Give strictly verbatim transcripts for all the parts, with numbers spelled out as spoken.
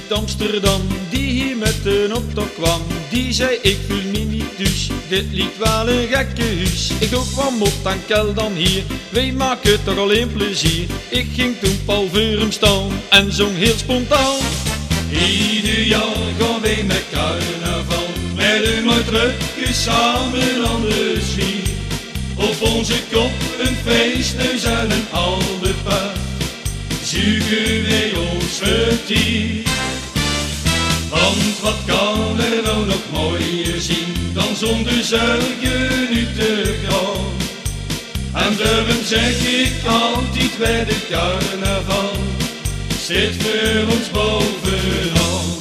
uit Amsterdam, die hier met een optocht kwam. Die zei ik voel me niet dus, dit liet wel een gekke huis. Ik ook van mot aan kel dan hier, wij maken toch alleen plezier. Ik ging toen Paul Verum staan en zong heel spontaan. Ieder jaar gaan wij met carnaval, met een mooi trucje samen aan de zwier. Op onze kop een feestneus en een oude paard, zuigen wij ons vertier. Want wat kan er nou nog mooier zien dan zonder zorgen nu te gaan. En daarom zeg ik altijd bij de carnaval, zit voor ons bovenal.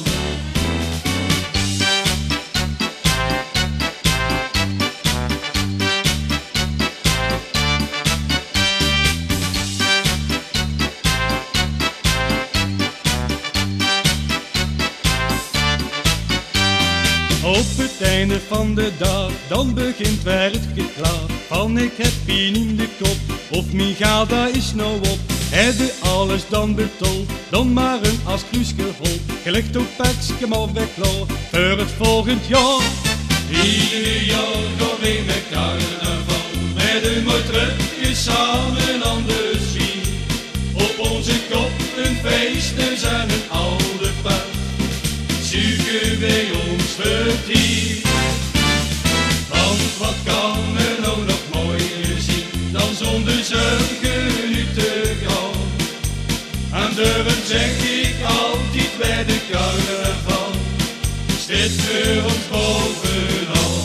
Op het einde van de dag, dan begint weer het geklaag. Van ik heb pijn in de kop, of mijn gada is nou op. Heb je alles dan betold, dan maar een als kruisgehol. Gelegd op pekske maar weg klaar, voor het volgend jaar. Ieder jaar gaan wij met carnaval, met een mooi trucje samen aan de zwier. Op onze kop een feestneus en een oude paard, zuigen wij ons vertier. Want wat kan er nou nog mooier zien dan zonder zorgen nu te gaan. En daarom zeg ik altijd bij de carnaval, zit voor ons bovenal.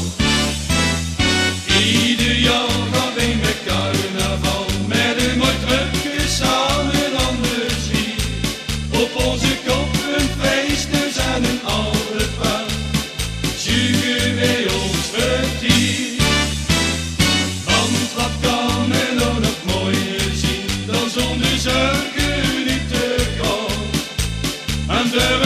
Ieder jaar gaan wij met carnaval, met een mooi trucje samen aan de zwier. Op onze kop een feestneus en een oude paard, zuigen wij ons vertier. Want wat kan er nou nog mooier zien dan zonder zorgen nu te gaan. En